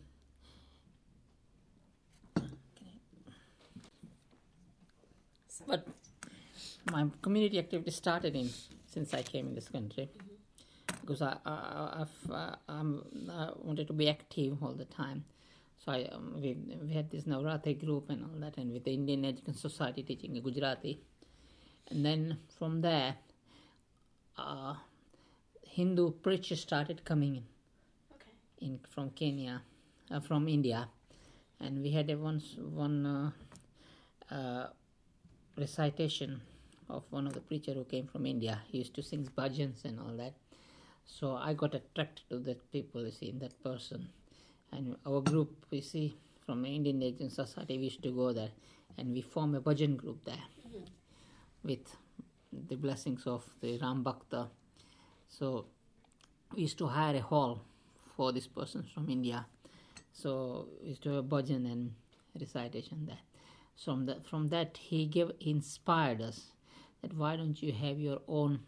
So, but my community activity started in since I came in this country, Mhm. because I I, I've, uh, um, I wanted to be active all the time. So I um, we we had this Navaratri group and all that, and with the Indian Education Society teaching Gujarati, and then from there, uh, Hindu preachers started coming in. okay. in from Kenya, uh, from India, and we had a once one uh, uh, recitation of one of the preacher who came from India. He used to sing bhajans and all that. So I got attracted to that people, you see, in that person, and our group, you see, from Indian Asian Society, we used to go there, and we form a bhajan group there Mhm. with the blessings of the Ram Bhakta. So we used to hire a hall for this person from India. So we used to have bhajan and recitation there. So from that, from that he gave he inspired us that why don't you have your own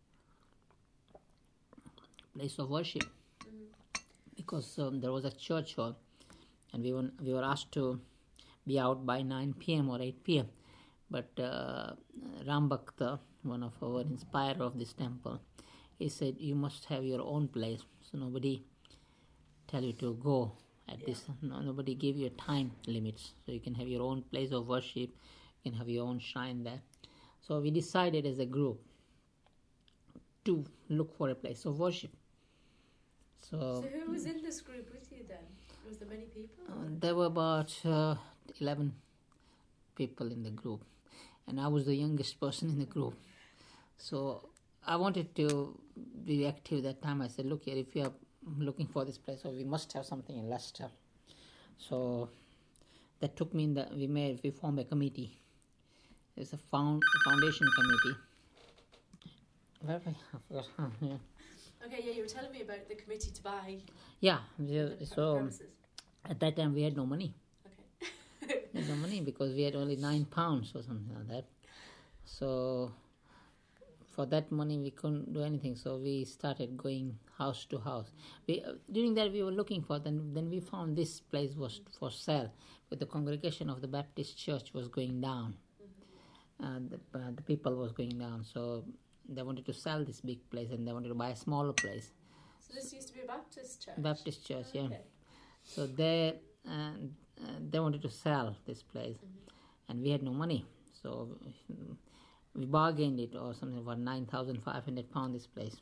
place of worship? Mhm. Because um, there was a church hall, and we were we were asked to be out by nine p.m. or eight p.m. But uh, Ram Bhakta, one of our inspirer of this temple, he said you must have your own place. So nobody tell you to go at Yeah. this. No, nobody give you time limits. So you can have your own place of worship. You can have your own shrine there. So we decided as a group to look for a place of worship. So, So who was in this group with you then? Was there many people? uh, there were about uh, eleven people in the group, and I was the youngest person in the group. So I wanted to be active that time. I said, look here, if you are looking for this place, so we must have something in Leicester. So that took me in the, we made, we formed a committee. It's a found, foundation committee. Where have I, I forgot, huh, yeah. Okay, yeah, you were telling me about the committee to buy Yeah, we- the pre- so premises. at that time we had no money. Okay. We had no money because we had only nine pounds or something like that. So for that money we couldn't do anything, so we started going house to house. We uh, during that we were looking for, then then we found this place was for sale, but the congregation of the Baptist church was going down. And the, uh, the people was going down, so they wanted to sell this big place and they wanted to buy a smaller place. So this used to be a Baptist church? Baptist church, Oh, yeah. okay. So they uh, uh, they wanted to sell this place, Mm-hmm. and we had no money, so we bargained it or something about nine thousand five hundred pound this place.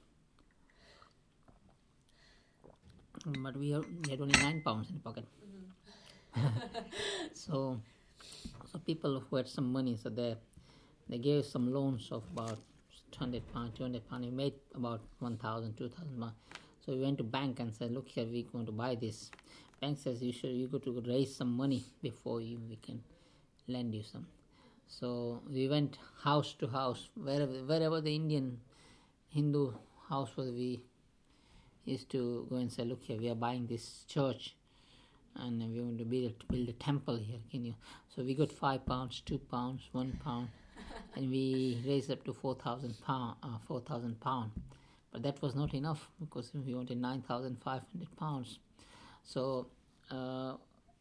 But we had only nine pounds in pocket. Mm-hmm. so so people who had some money, so they they gave some loans of about one hundred pounds, two hundred pounds. We made about one thousand, two thousand pounds. So we went to bank and said, look here, we're going to buy this. Bank says, you should, you got to raise some money before you, we can lend you some. So we went house to house, wherever, wherever the Indian Hindu house was, we used to go and say, look here, we are buying this church and we want to build, build a temple here. Can you? So we got five pounds, two pounds, one pound, and we raised up to four thousand pound, uh, four thousand pound. But that was not enough because we wanted nine thousand five hundred pounds. So uh,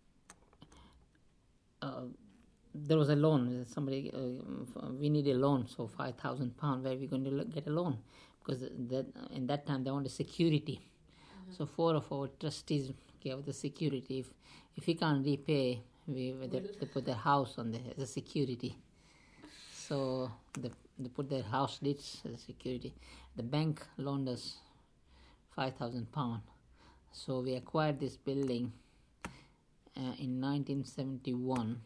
uh, there was a loan. Somebody uh, we need a loan, so five thousand pound. Where are we going to get a loan? Because that in that time they wanted security. Mm-hmm. So four of our trustees gave the security. If if we can't repay, we they, they put their house on the as a security. So they, they put their house deeds as a security. The bank loaned us five thousand pound. So we acquired this building uh, in nineteen seventy-one,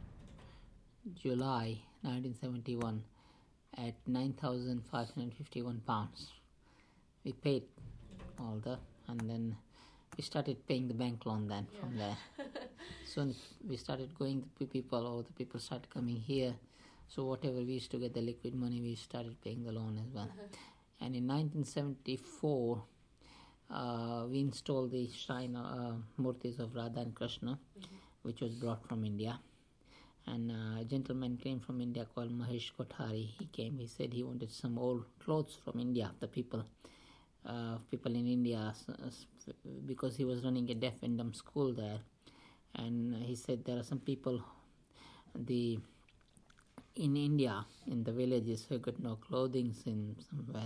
July nineteen seventy-one, at nine thousand five hundred fifty-one pounds. We paid all that, and then we started paying the bank loan then yeah. from there. So we started going to people, or the people started coming here. So whatever we used to get the liquid money, we started paying the loan as well. Uh-huh. And in nineteen seventy-four, uh, we installed the shrine uh, murtis of Radha and Krishna, mm-hmm. which was brought from India. And uh, a gentleman came from India called Mahesh Kothari. He came, he said he wanted some old clothes from India, the people, uh, people in India, because he was running a deaf and dumb school there. And he said there are some people, the in India, in the villages, who got no clothing in somewhere.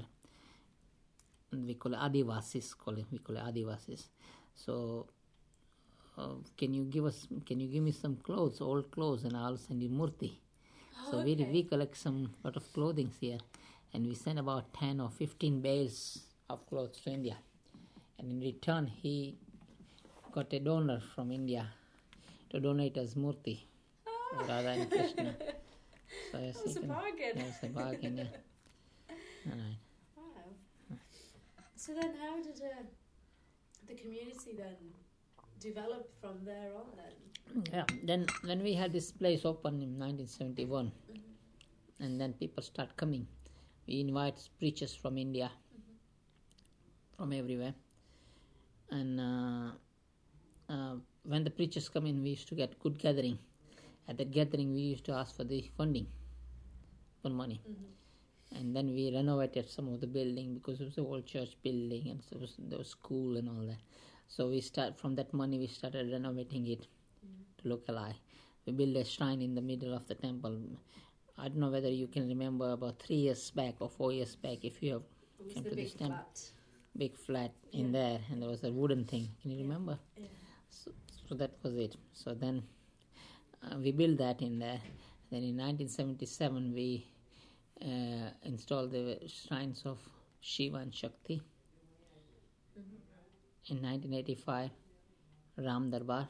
We call it Adivasis, call it, we call it Adivasis. So, uh, can you give us, can you give me some clothes, old clothes, and I'll send you murti. Oh, so okay. we, we collect some lot of clothing here, and we send about ten or fifteen bales of clothes to India. And in return, he got a donor from India to donate us murti, oh. Radha and Krishna. So yes, that was a bargain. Yeah, it's a bargain, yeah. All right. Wow. So then how did uh, the community then develop from there on then? Yeah, then, then we had this place open in nineteen seventy-one, mm-hmm. and then people start coming. We invite preachers from India, mm-hmm. from everywhere. And uh, uh, when the preachers come in, we used to get good gathering. At that gathering, we used to ask for the funding, for money. Mm-hmm. And then we renovated some of the building because it was an old church building, and so it was, there was school and all that. So we start from that money, we started renovating it mm-hmm. to look alive. We built a shrine in the middle of the temple. I don't know whether you can remember about three years back or four years back, if you have come to this temple. Flat. Big flat yeah. in there, and there was a wooden thing. Can you yeah. remember? Yeah. So, so that was it. So then uh, we built that in there. Then in nineteen seventy-seven we uh, installed the shrines of Shiva and Shakti. Mm-hmm. In nineteen eighty-five, Ram Darbar.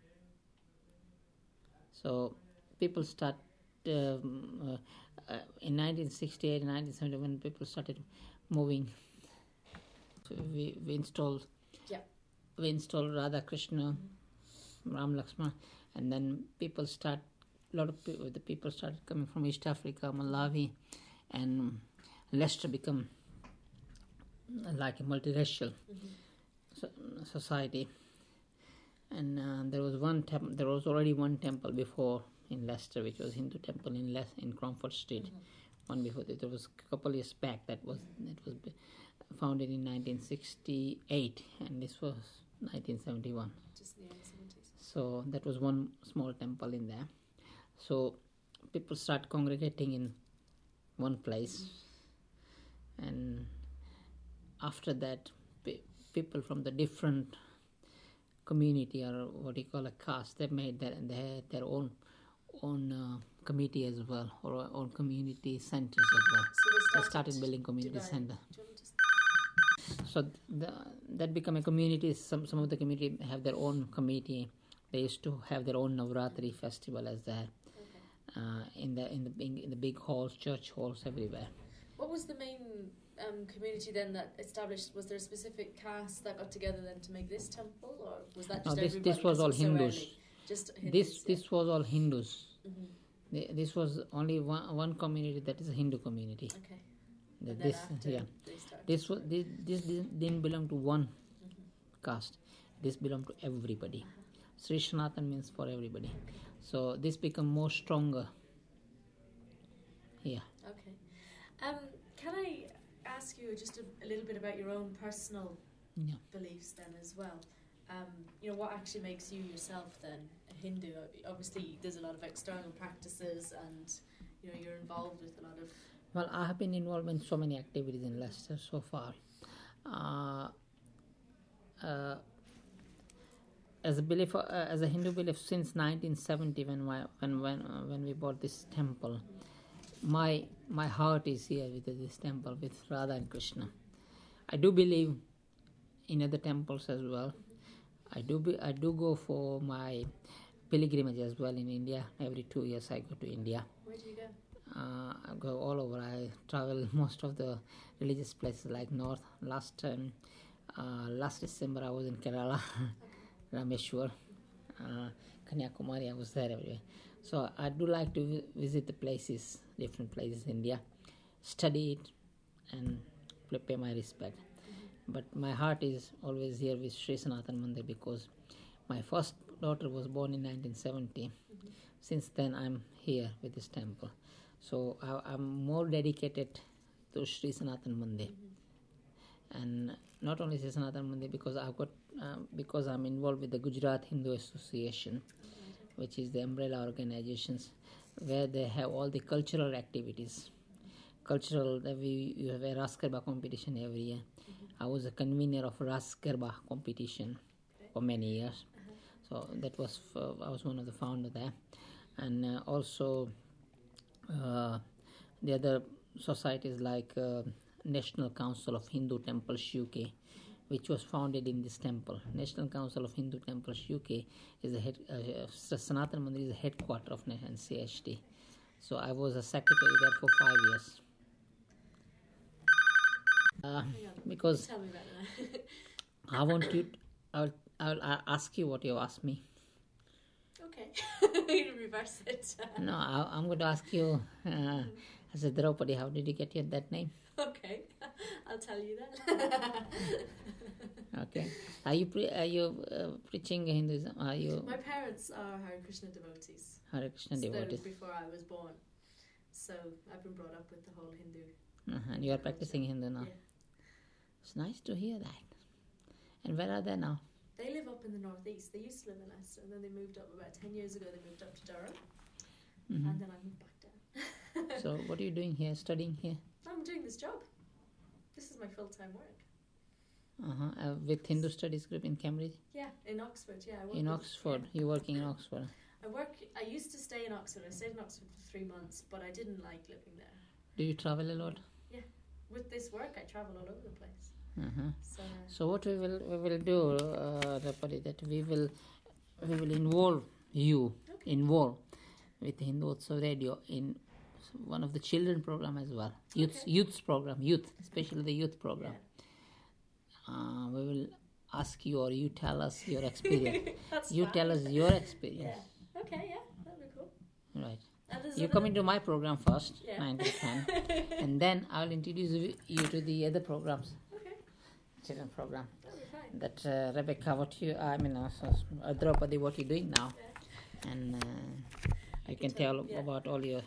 So people start um, uh, uh, in nineteen sixty-eight, nineteen seventy-one, people started moving. So we we installed. Yeah. We installed Radha Krishna, mm-hmm. Ram Lakshmana, and then people start. A lot of people, the people started coming from East Africa, Malawi, and Leicester become like a multiracial mm-hmm. so, society. And uh, there was one temple. There was already one temple before in Leicester, which was Hindu temple in Les- in Cromford Street, mm-hmm. one before that. There was a couple years back that was it was founded in nineteen sixty-eight, and this was nineteen seventy-one. Just in the early seventies. So that was one small temple in there. So people start congregating in one place, and after that, pe- people from the different community, or what you call a caste, they made their they had their own own uh, committee as well, or own community centers as well. So they They started, started building community dividing. center. Do you want me to So the, that become a community. Some some of the community have their own committee. They used to have their own Navratri festival as there, Okay. uh, in the in the big in the big halls, church halls everywhere. What was the main um, community then that established? Was there a specific caste that got together then to make this temple, or was that No, just this everybody? this was 'cause it all so Hindus. early? Just Hindus. This yeah. this was all Hindus. Mhm. The- This was only one one community, that is a Hindu community. Okay. The- And then This after yeah. they started. This was this, this didn't didn't belong to one Mhm. caste. This belonged to everybody. Sri Sanatan means for everybody. So this become more stronger. Yeah. Okay. Um, can I ask you just a, a little bit about your own personal Yeah. beliefs then as well? Um, you know, what actually makes you yourself then a Hindu? Obviously, there's a lot of external practices, and you know, you're involved with a lot of. Well, I have been involved in so many activities in Leicester so far. Uh, uh, as a belief, uh, as a Hindu belief, since nineteen seventy, when my, when when uh, when we bought this temple, my my heart is here with this temple with Radha and Krishna. I do believe in other temples as well. I do be, I do go for my pilgrimage as well in India. Every two years I go to India. Where do you go? Uh, I go all over. I travel most of the religious places like North. Last time, uh, last December I was in Kerala, Rameshwar, uh, Kanyakumari. I was there everywhere. So I do like to vi- visit the places, different places in India, study it, and pay pay my respect. But my heart is always here with Sri Sanatan Mandir because my first daughter was born in nineteen seventy. Since then, I'm here with this temple. So I, I'm more dedicated to Sri Sanatan Mandir, and not only Sri Sanatan Mandir because I've got uh, because I'm involved with the Gujarat Hindu Association, which is the umbrella organizations where they have all the cultural activities. Cultural, that we you have a Ras Garba competition every year. I was a convener of Ras Garba competition for many years. So that was for, I was one of the founder there, and uh, also uh, the other societies like uh, National Council of Hindu Temples U K, which was founded in this temple. National Council of Hindu Temples U K is the head. Uh, Sanatan Mandir is the headquarter of N C H T. So I was a secretary there for five years. Uh, Hang on. because Tell me about that. I want you. To, I'll, I'll I'll ask you what you asked me. Okay. You reverse it. No, I, I'm going to ask you. Uh, I said, Draupadi, how did you get your, that name? Okay. I'll tell you that. Okay. Are you pre- are you uh, preaching Hinduism? Are you My parents are Hare Krishna devotees. Hare Krishna So that was devotees? before I was born. So I've been brought up with the whole Hindu. Uh-huh. And you are practicing Hindu now. Yeah. It's nice to hear that. And where are they now? They live up in the northeast. They used to live in Leicester, and then they moved up about ten years ago. They moved up to Durham, Mhm. and then I moved back down. So what are you doing here? Studying here? I'm doing this job. This is my full-time work. Uh-huh. Uh, with Hindu Studies group in Cambridge? Yeah, in Oxford. Yeah, I work In with- Oxford. yeah. You're working in Oxford. I work. I used to stay in Oxford. I stayed in Oxford for three months, but I didn't like living there. Do you travel a lot? With this work, I travel all over the place. Uh-huh. So, uh, So what we will we will do, uh, Draupadi, that we will we will involve you Okay. involve with Hindu Utsav Radio in one of the children program as well. Youth Okay. youth's program, youth, especially the youth program. Uh, we will ask you or you tell us your experience. that's You fine. tell us your experience. Yeah. Okay. Yeah, that'd be cool. Right. And there's You other- come into my program first, Yeah. nine to ten, and then I'll introduce you you to the other programs, Okay, children program. that'd be fine. That uh, Rebecca, what you, I mean, uh, so- uh, Draupadi, what you're doing now, Yeah. and uh, I can can tell tell, yeah. about all your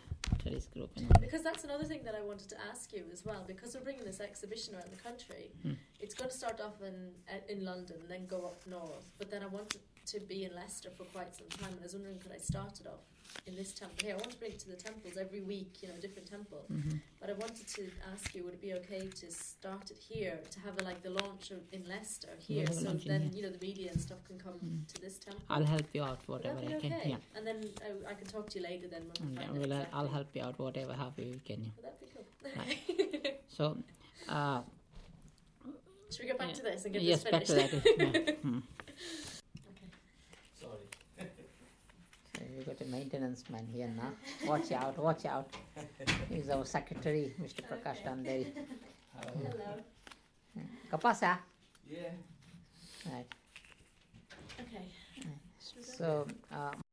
secretaries group. And all. Because that's another thing that I wanted to ask you as well. Because we're bringing this exhibition around the country, Hmm. it's going to start off in in London, and then go up north. But then I wanted to be in Leicester for quite some time, and I was wondering, could I start it off in this temple here? I want to bring it to the temples every week, you know, a different temple. Mhm. But I wanted to ask you, would it be okay to start it here, to have a, like the launch of, in Leicester here, have a so launch in then here. you know the media and stuff can come Mm. to this temple. I'll help you out Would whatever that be I can. okay? Yeah. And then I, I can talk to you later then when we And, find uh, out well, exactly. I'll help you out whatever how we can. Yeah. Would that be cool? Right. So, uh, Should we get back Yeah. to this and get yes, this back finished? to that. Yeah. Hmm. Okay. Sorry. So we got a maintenance man here now. Watch out, watch out. He's our secretary, Mister Prakash Dandari. Hello. Kapasa. Yeah. Right. Okay. Should we go? So, uh,